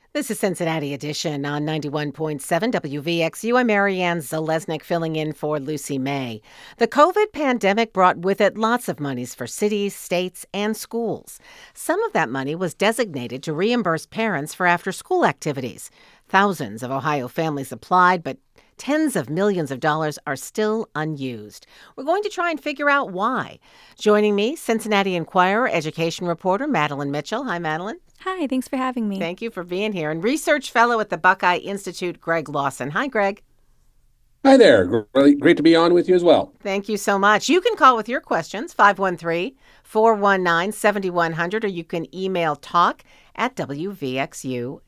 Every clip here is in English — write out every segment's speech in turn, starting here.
This is Cincinnati Edition on 91.7 WVXU. I'm Marianne Zalesnik filling in for Lucy May. The COVID pandemic brought with it lots of monies for cities, states, and schools. Some of that money was designated to reimburse parents for after-school activities. Thousands of Ohio families applied, but tens of millions of dollars are still unused. We're going to try and figure out why. Joining me, Cincinnati Enquirer education reporter Madeline Mitchell. Hi, Madeline. Hi, thanks for having me. Thank you for being here. And research fellow at the Buckeye Institute, Greg Lawson. Hi, Greg. Hi there. Really great to be on with you as well. Thank you so much. You can call with your questions, 513-419-7100, or you can email talk@wvxu.org.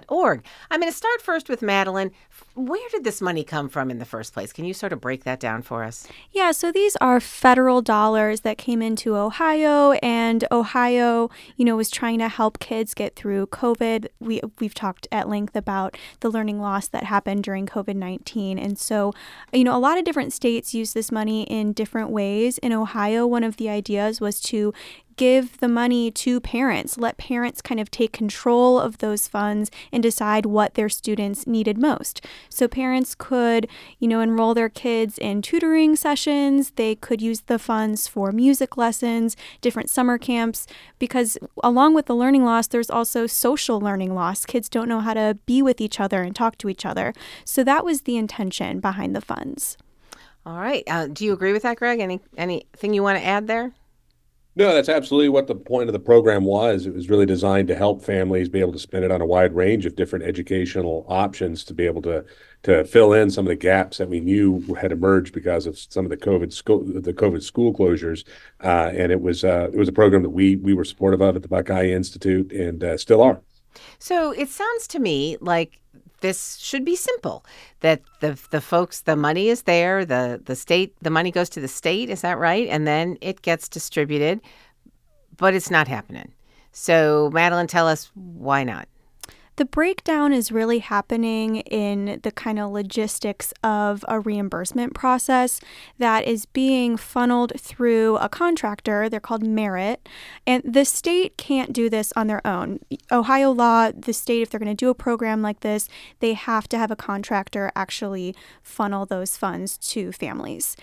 I'm going to start first with Madeline. Where did this money come from in the first place? Can you sort of break that down for us? Yeah, so these are federal dollars that came into Ohio, and Ohio, was trying to help kids get through COVID. We've talked at length about the learning loss that happened during COVID-19. And so, a lot of different states use this money in different ways. In Ohio, one of the ideas was to give the money to parents, let parents kind of take control of those funds and decide what their students needed most. So parents could, enroll their kids in tutoring sessions. They could use the funds for music lessons, different summer camps, because along with the learning loss, there's also social learning loss. Kids don't know how to be with each other and talk to each other. So that was the intention behind the funds. All right. Do you agree with that, Greg? Anything you want to add there? No, that's absolutely what the point of the program was. It was really designed to help families be able to spend it on a wide range of different educational options to be able to fill in some of the gaps that we knew had emerged because of some of the COVID school closures. And it was a program that we were supportive of at the Buckeye Institute and still are. So it sounds to me like this should be simple, that the folks, the money is there, the state, the money goes to the state, is that right? And then it gets distributed, but it's not happening. So Madeline, tell us why not? The breakdown is really happening in the kind of logistics of a reimbursement process that is being funneled through a contractor. They're called Merit. And the state can't do this on their own. Ohio law, the state, if they're going to do a program like this, they have to have a contractor actually funnel those funds to families.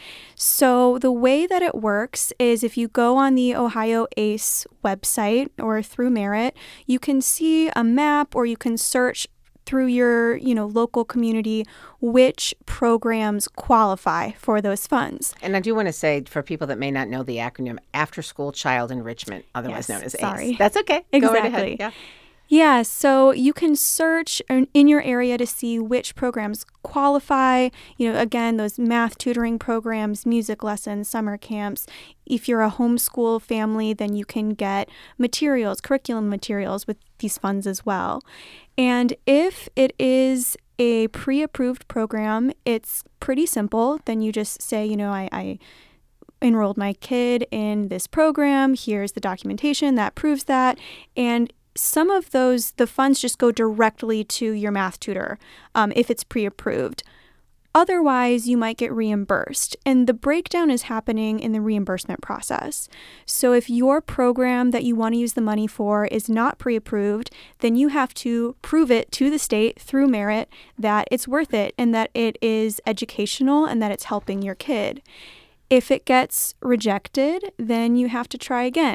So the way that it works is if you go on the Ohio ACE website or through Merit, you can see a map, or you can search through your, local community which programs qualify for those funds. And I do want to say, for people that may not know the acronym, After School Child Enrichment, otherwise known as ACE. That's okay. Exactly. Go right ahead. Yeah. Yeah, so you can search in your area to see which programs qualify. Again, those math tutoring programs, music lessons, summer camps. If you're a homeschool family, then you can get materials, curriculum materials with these funds as well. And if it is a pre-approved program, it's pretty simple. Then you just say, I enrolled my kid in this program. Here's the documentation that proves that. And some of the funds just go directly to your math tutor if it's pre-approved. Otherwise, you might get reimbursed. And the breakdown is happening in the reimbursement process. So if your program that you want to use the money for is not pre-approved, then you have to prove it to the state through Merit that it's worth it and that it is educational and that it's helping your kid. If it gets rejected, then you have to try again.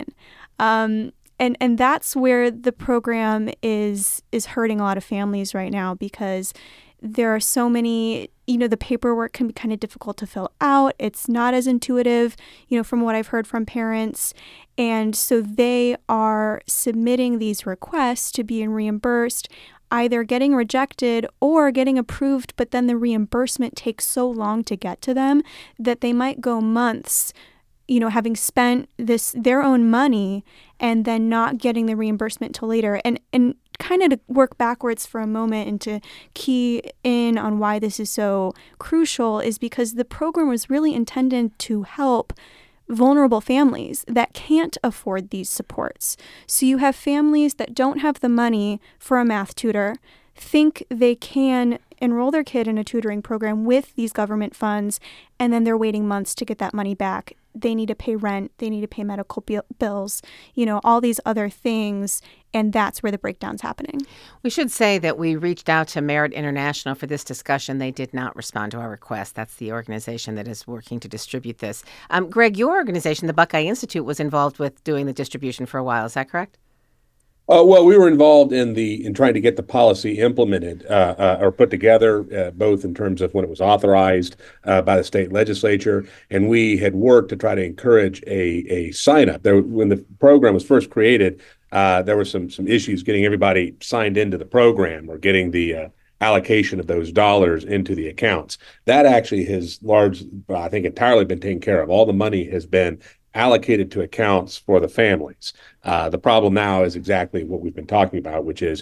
And that's where the program is hurting a lot of families right now, because there are so many, the paperwork can be kind of difficult to fill out. It's not as intuitive, from what I've heard from parents. And so they are submitting these requests to being reimbursed, either getting rejected or getting approved, but then the reimbursement takes so long to get to them that they might go months having spent their own money and then not getting the reimbursement till later. And kind of to work backwards for a moment and to key in on why this is so crucial is because the program was really intended to help vulnerable families that can't afford these supports. So you have families that don't have the money for a math tutor, think they can enroll their kid in a tutoring program with these government funds, and then they're waiting months to get that money back. They need to pay rent, they need to pay medical bills, all these other things, and that's where the breakdown's happening. We should say that we reached out to Merit International for this discussion. They did not respond to our request. That's the organization that is working to distribute this. Greg, your organization, the Buckeye Institute, was involved with doing the distribution for a while. Is that correct? Well, we were involved in trying to get the policy implemented or put together, both in terms of when it was authorized by the state legislature, and we had worked to try to encourage a sign up. When the program was first created, there were some issues getting everybody signed into the program or getting the allocation of those dollars into the accounts. That actually has I think, entirely been taken care of. All the money has been allocated to accounts for the families. The problem now is exactly what we've been talking about, which is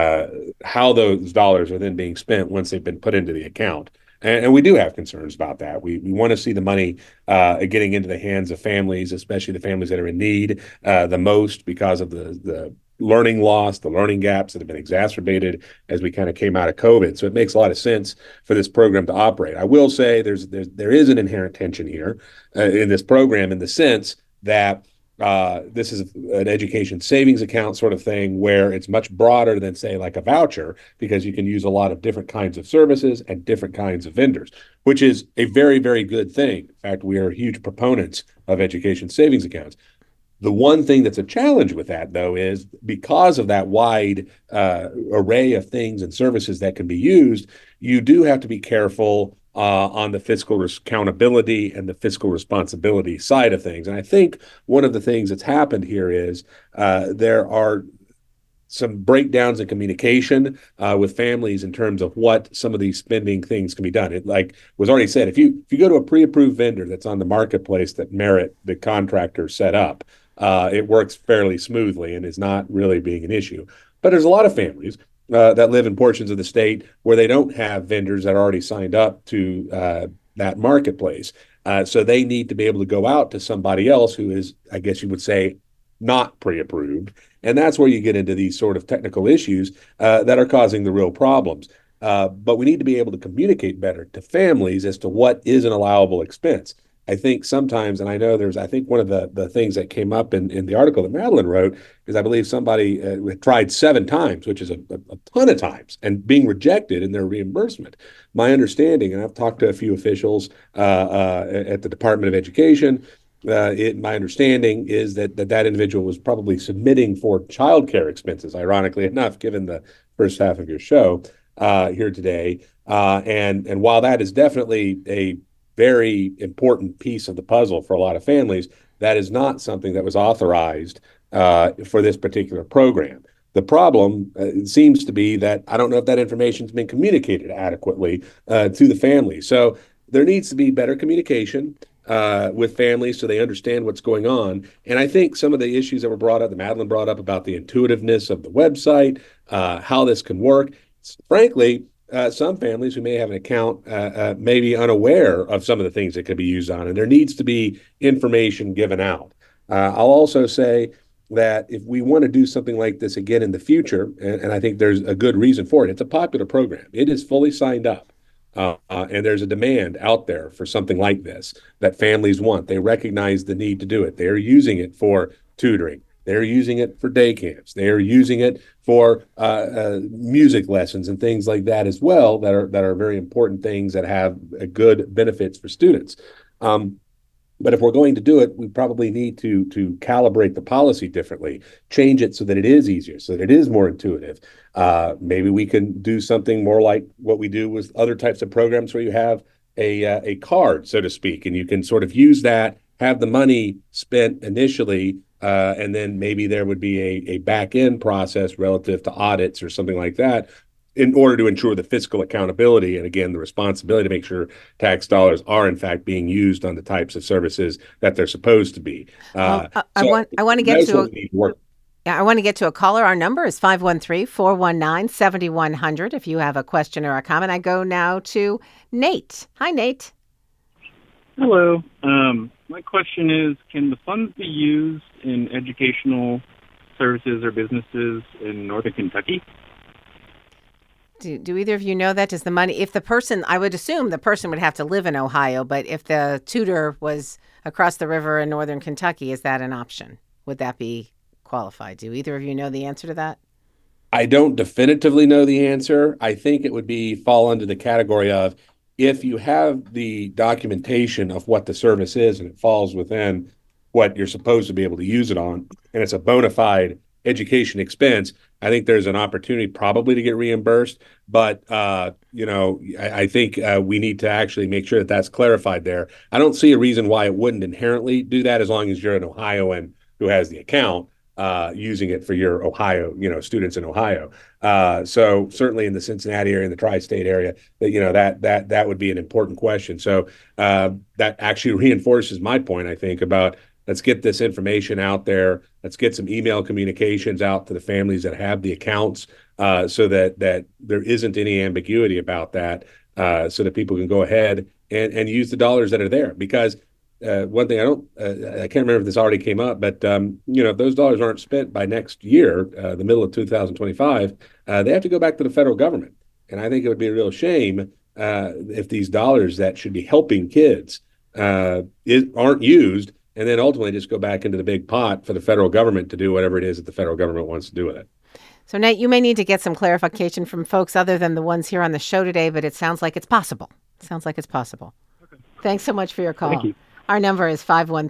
how those dollars are then being spent once they've been put into the account. And we do have concerns about that. We want to see the money getting into the hands of families, especially the families that are in need the most because of the learning loss, the learning gaps that have been exacerbated as we kind of came out of COVID. So it makes a lot of sense for this program to operate. I will say there is an inherent tension here in this program in the sense that this is an education savings account sort of thing where it's much broader than, say, like a voucher, because you can use a lot of different kinds of services and different kinds of vendors, which is a very, very good thing. In fact, we are huge proponents of education savings accounts. The one thing that's a challenge with that, though, is because of that wide array of things and services that can be used, you do have to be careful on the fiscal accountability and the fiscal responsibility side of things. And I think one of the things that's happened here is there are some breakdowns in communication with families in terms of what some of these spending things can be done. It, like was already said, if you go to a pre-approved vendor that's on the marketplace that Merit, the contractor, set up, it works fairly smoothly and is not really being an issue. But there's a lot of families that live in portions of the state where they don't have vendors that are already signed up to that marketplace. So they need to be able to go out to somebody else who is, I guess you would say, not pre-approved. And that's where you get into these sort of technical issues that are causing the real problems. But we need to be able to communicate better to families as to what is an allowable expense. I think sometimes, and I know I think one of the things that came up in the article that Madeline wrote is I believe somebody tried 7 times, which is a ton of times, and being rejected in their reimbursement. My understanding, and I've talked to a few officials at the Department of Education, my understanding is that individual was probably submitting for childcare expenses, ironically enough, given the first half of your show here today. And while that is definitely a very important piece of the puzzle for a lot of families, that is not something that was authorized for this particular program. The problem seems to be that I don't know if that information has been communicated adequately to the family. So there needs to be better communication with families so they understand what's going on. And I think some of the issues that were brought up, that Madeline brought up about the intuitiveness of the website, how this can work, frankly, some families who may have an account may be unaware of some of the things that could be used on, and there needs to be information given out. I'll also say that if we want to do something like this again in the future, and I think there's a good reason for it, it's a popular program. It is fully signed up, and there's a demand out there for something like this that families want. They recognize the need to do it. They're using it for tutoring. They're using it for day camps. They're using it for music lessons and things like that as well, that are very important things that have good benefits for students. But if we're going to do it, we probably need to calibrate the policy differently, change it so that it is easier, so that it is more intuitive. Maybe we can do something more like what we do with other types of programs where you have a card, so to speak, and you can sort of use that, have the money spent initially, and then maybe there would be a back-end process relative to audits or something like that in order to ensure the fiscal accountability and, again, the responsibility to make sure tax dollars are, in fact, being used on the types of services that they're supposed to be. I want to get to a caller. Our number is 513-419-7100. If you have a question or a comment, I go now to Nate. Hi, Nate. Hello. My question is, can the funds be used in educational services or businesses in Northern Kentucky? Do either of you know that? Does the money, if the person, I would assume the person would have to live in Ohio, but if the tutor was across the river in northern Kentucky, is that an option? Would that be qualified? Do either of you know the answer to that? I don't definitively know the answer. I think it would fall under the category of if you have the documentation of what the service is and it falls within what you're supposed to be able to use it on, and it's a bona fide education expense, I think there's an opportunity probably to get reimbursed. But, I think we need to actually make sure that that's clarified there. I don't see a reason why it wouldn't inherently do that as long as you're an Ohioan who has the account using it for your Ohio, students in Ohio. So certainly in the Cincinnati area, in the tri-state area, that would be an important question. So that actually reinforces my point, I think, about let's get this information out there. Let's get some email communications out to the families that have the accounts so that there isn't any ambiguity about that, so that people can go ahead and use the dollars that are there. Because one thing I can't remember if this already came up, but if those dollars aren't spent by next year, the middle of 2025, they have to go back to the federal government. And I think it would be a real shame if these dollars that should be helping kids aren't used, and then ultimately just go back into the big pot for the federal government to do whatever it is that the federal government wants to do with it. So, Nate, you may need to get some clarification from folks other than the ones here on the show today, but it sounds like it's possible. Okay. Thanks so much for your call. Thank you. Our number is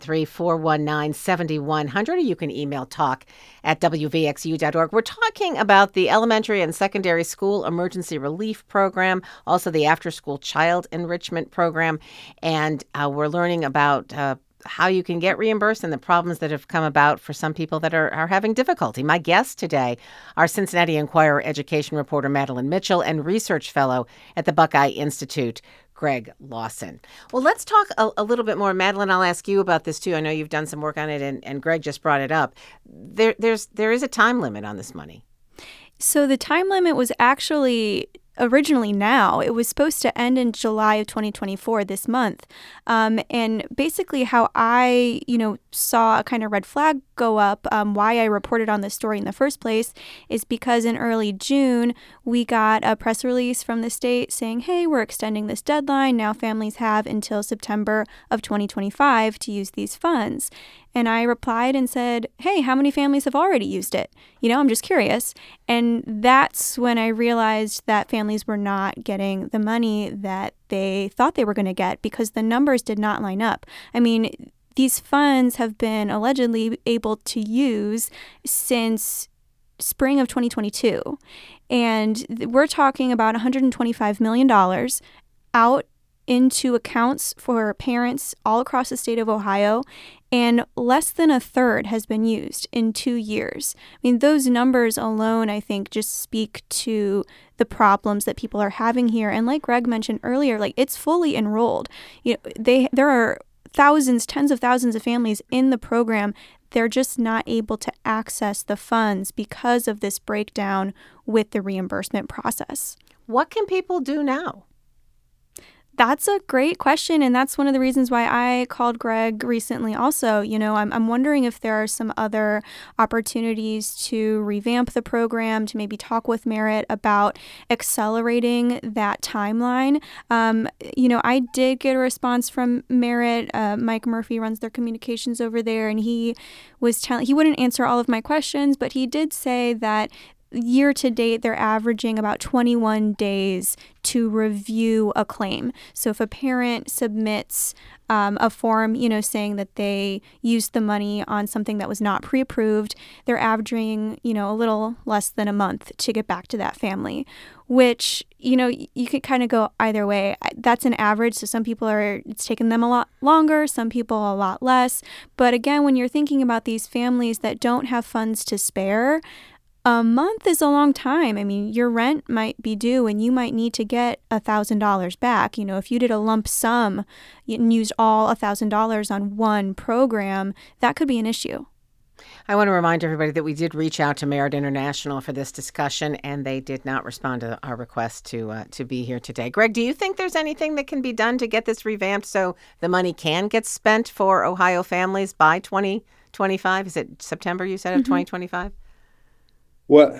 513-419-7100, or you can email talk@wvxu.org. We're talking about the elementary and secondary school emergency relief program, also the after-school child enrichment program, and we're learning about how you can get reimbursed and the problems that have come about for some people that are having difficulty. My guests today are Cincinnati Enquirer education reporter Madeline Mitchell and research fellow at the Buckeye Institute, Greg Lawson. Well, let's talk a little bit more. Madeline, I'll ask you about this too. I know you've done some work on it, and Greg just brought it up. There is a time limit on this money. So the time limit was actually originally now. It was supposed to end in July of 2024, this month. And basically how I, saw a kind of red flag go up, why I reported on this story in the first place is because in early June, we got a press release from the state saying, hey, we're extending this deadline. Now families have until September of 2025 to use these funds. And I replied and said, hey, how many families have already used it? I'm just curious. And that's when I realized that families were not getting the money that they thought they were going to get because the numbers did not line up. I mean, these funds have been allegedly able to use since spring of 2022. And we're talking about $125 million out into accounts for parents all across the state of Ohio, and less than a third has been used in 2 years. I mean, those numbers alone, I think, just speak to the problems that people are having here. And like Greg mentioned earlier, it's fully enrolled. There are thousands, tens of thousands of families in the program. They're just not able to access the funds because of this breakdown with the reimbursement process. What can people do now? That's a great question, and that's one of the reasons why I called Greg recently also. I'm wondering if there are some other opportunities to revamp the program, to maybe talk with Merit about accelerating that timeline. I did get a response from Merit. Mike Murphy runs their communications over there, and he was he wouldn't answer all of my questions, but he did say that year to date, they're averaging about 21 days to review a claim. So if a parent submits a form, saying that they used the money on something that was not pre-approved, they're averaging, a little less than a month to get back to that family, which, you could kind of go either way. That's an average. So some people it's taken them a lot longer, some people a lot less. But again, when you're thinking about these families that don't have funds to spare, a month is a long time. I mean, your rent might be due and you might need to get $1,000 back. If you did a lump sum and used all $1,000 on one program, that could be an issue. I want to remind everybody that we did reach out to Merit International for this discussion, and they did not respond to our request to be here today. Greg, do you think there's anything that can be done to get this revamped so the money can get spent for Ohio families by 2025? Is it September, you said, of 2025? Well,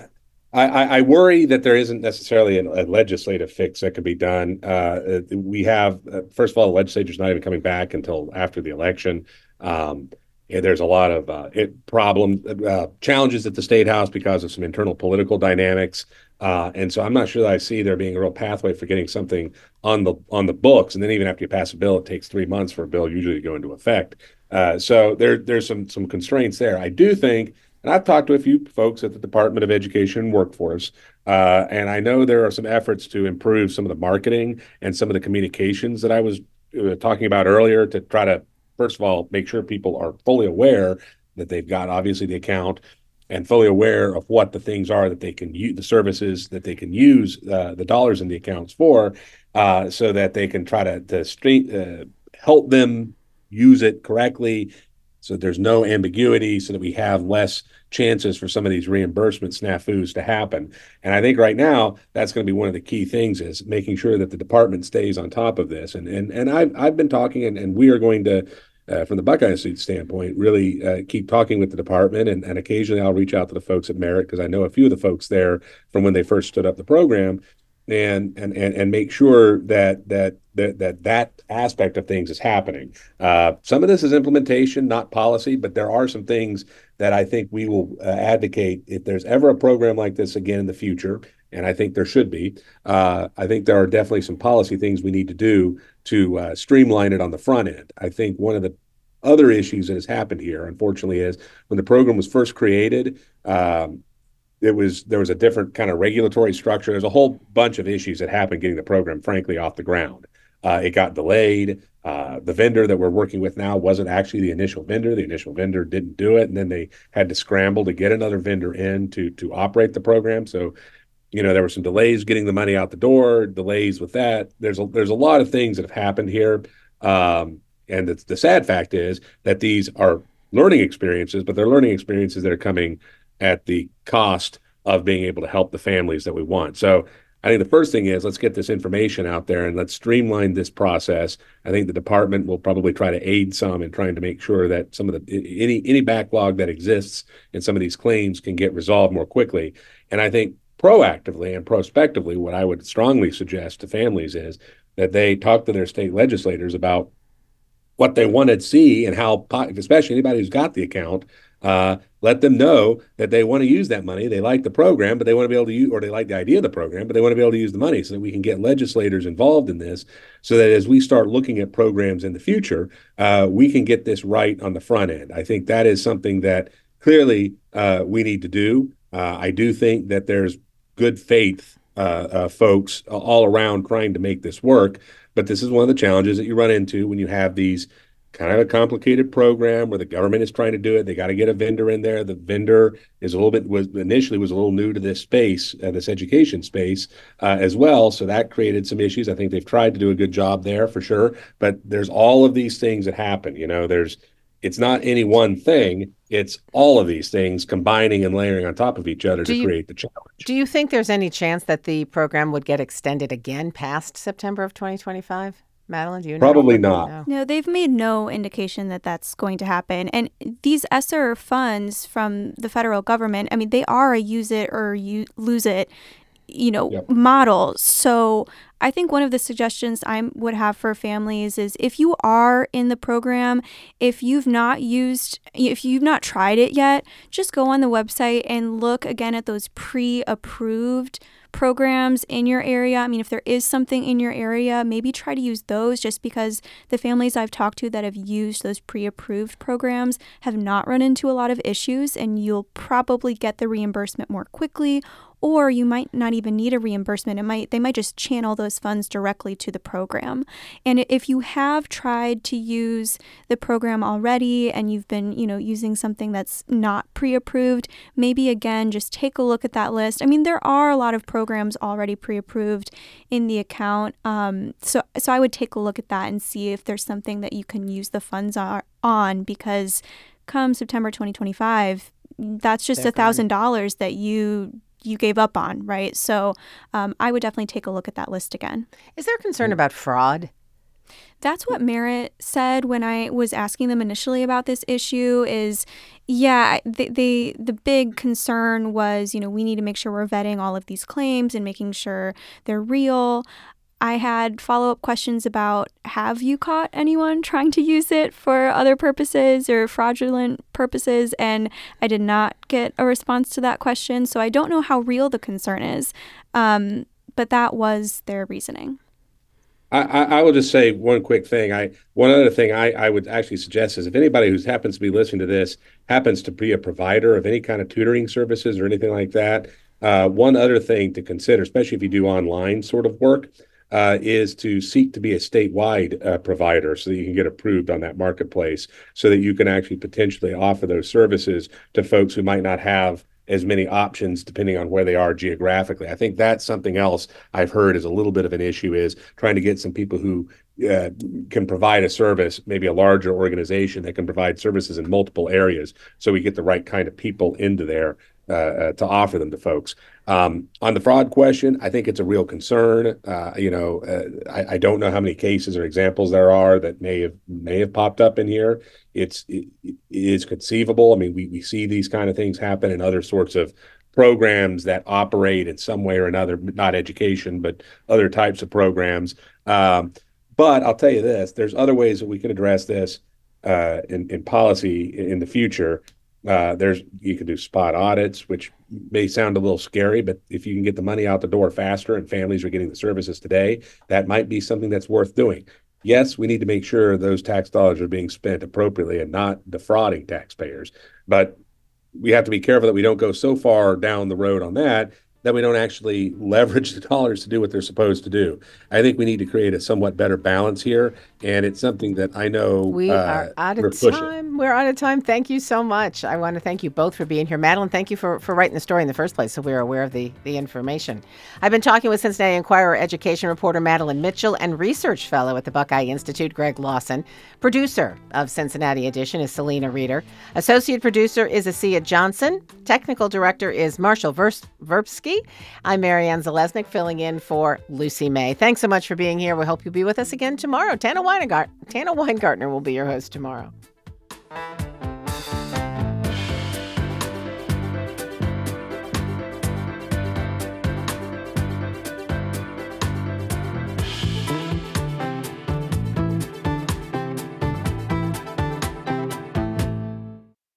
I worry that there isn't necessarily a legislative fix that could be done. We have, first of all, the legislature's not even coming back until after the election. And there's a lot of challenges at the state house because of some internal political dynamics. And so I'm not sure that I see there being a real pathway for getting something on the books. And then even after you pass a bill, it takes 3 months for a bill usually to go into effect. So there's some constraints there. I do think, and I've talked to a few folks at the Department of Education and Workforce, and I know there are some efforts to improve some of the marketing and some of the communications that I was talking about earlier to try to, first of all, make sure people are fully aware that they've got obviously the account and fully aware of what the things are that they can use, the services that they can use the dollars in the accounts for, so that they can try to help them use it correctly, so that there's no ambiguity, so that we have less chances for some of these reimbursement snafus to happen. And I think right now that's going to be one of the key things, is making sure that the department stays on top of this. And I've been talking, and we are going to, from the Buckeye Institute standpoint, really keep talking with the department, and occasionally I'll reach out to the folks at Merit, because I know a few of the folks there from when they first stood up the program, and make sure that aspect of things is happening. Some of this is implementation, not policy, but there are some things that I think we will advocate if there's ever a program like this again in the future, and I think there should be. I think there are definitely some policy things we need to do to streamline it on the front end. I think one of the other issues that has happened here, unfortunately, is when the program was first created, there was a different kind of regulatory structure. There's a whole bunch of issues that happened getting the program, frankly, off the ground. It got delayed. The vendor that we're working with now wasn't actually the initial vendor. The initial vendor didn't do it, and then they had to scramble to get another vendor in to operate the program. So, there were some delays getting the money out the door, delays with that. There's a lot of things that have happened here. And the sad fact is that these are learning experiences, but they're learning experiences that are coming at the cost of being able to help the families that we want. So I think the first thing is, let's get this information out there and let's streamline this process. I think the department will probably try to aid some in trying to make sure that some of any backlog that exists in some of these claims can get resolved more quickly. And I think proactively and prospectively, what I would strongly suggest to families is that they talk to their state legislators about what they want to see, and how, especially anybody who's got the account, let them know that they want to use that money. They like the program, but they want to be able to use, or they like the idea of the program, but they want to be able to use the money, so that we can get legislators involved in this, so that as we start looking at programs in the future, we can get this right on the front end. I think that is something that clearly we need to do. I do think that there's good faith folks all around trying to make this work, but this is one of the challenges that you run into when you have these kind of a complicated program where the government is trying to do it. They got to get a vendor in there. The vendor is initially a little new to this space, this education space as well. So that created some issues. I think they've tried to do a good job there for sure, but there's all of these things that happen. It's not any one thing. It's all of these things combining and layering on top of each other to create the challenge. Do you think there's any chance that the program would get extended again past September of 2025? Madeline, do you know? Probably not. No, they've made no indication that that's going to happen. And these ESSER funds from the federal government, I mean, they are a use it or you lose it, model. So I think one of the suggestions I would have for families is, if you are in the program, if you've not tried it yet, just go on the website and look again at those pre-approved programs in your area. I mean, if there is something in your area, maybe try to use those, just because the families I've talked to that have used those pre-approved programs have not run into a lot of issues, and you'll probably get the reimbursement more quickly, or you might not even need a reimbursement. They might just channel those funds directly to the program. And if you have tried to use the program already and you've been, using something that's not pre-approved, maybe again, just take a look at that list. I mean, there are a lot of programs already pre-approved in the account. So I would take a look at that and see if there's something that you can use the funds on, because come September 2025, that's just $1,000 that you gave up on, right? So I would definitely take a look at that list again. Is there concern about fraud? That's what Merit said when I was asking them initially about this issue is, yeah, the big concern was, we need to make sure we're vetting all of these claims and making sure they're real. I had follow-up questions about, have you caught anyone trying to use it for other purposes or fraudulent purposes? And I did not get a response to that question. So I don't know how real the concern is, but that was their reasoning. I will just say one quick thing. One other thing I would actually suggest is if anybody who happens to be listening to this happens to be a provider of any kind of tutoring services or anything like that, one other thing to consider, especially if you do online sort of work, is to seek to be a statewide provider so that you can get approved on that marketplace so that you can actually potentially offer those services to folks who might not have as many options depending on where they are geographically. I think that's something else I've heard is a little bit of an issue is trying to get some people who can provide a service, maybe a larger organization that can provide services in multiple areas so we get the right kind of people into there to offer them to folks. On the fraud question, I think it's a real concern. I don't know how many cases or examples there are that may have popped up in here. It is conceivable. I mean, we see these kind of things happen in other sorts of programs that operate in some way or another, not education, but other types of programs. But I'll tell you this, there's other ways that we can address this in policy in the future. You can do spot audits, which may sound a little scary, but if you can get the money out the door faster and families are getting the services today, that might be something that's worth doing. Yes, we need to make sure those tax dollars are being spent appropriately and not defrauding taxpayers. But we have to be careful that we don't go so far down the road on that we don't actually leverage the dollars to do what they're supposed to do. I think we need to create a somewhat better balance here, and it's something that I know we are out of time. We're out of time. Thank you so much. I want to thank you both for being here. Madeline, thank you for writing the story in the first place so we're aware of the information. I've been talking with Cincinnati Enquirer education reporter Madeline Mitchell and research fellow at the Buckeye Institute, Greg Lawson. Producer of Cincinnati Edition is Selena Reeder. Associate producer is Asia Johnson. Technical director is Marshall Verbsky. I'm Marianne Zalesnik, filling in for Lucy May. Thanks so much for being here. We hope you'll be with us again tomorrow. Tana Weingartner will be your host tomorrow.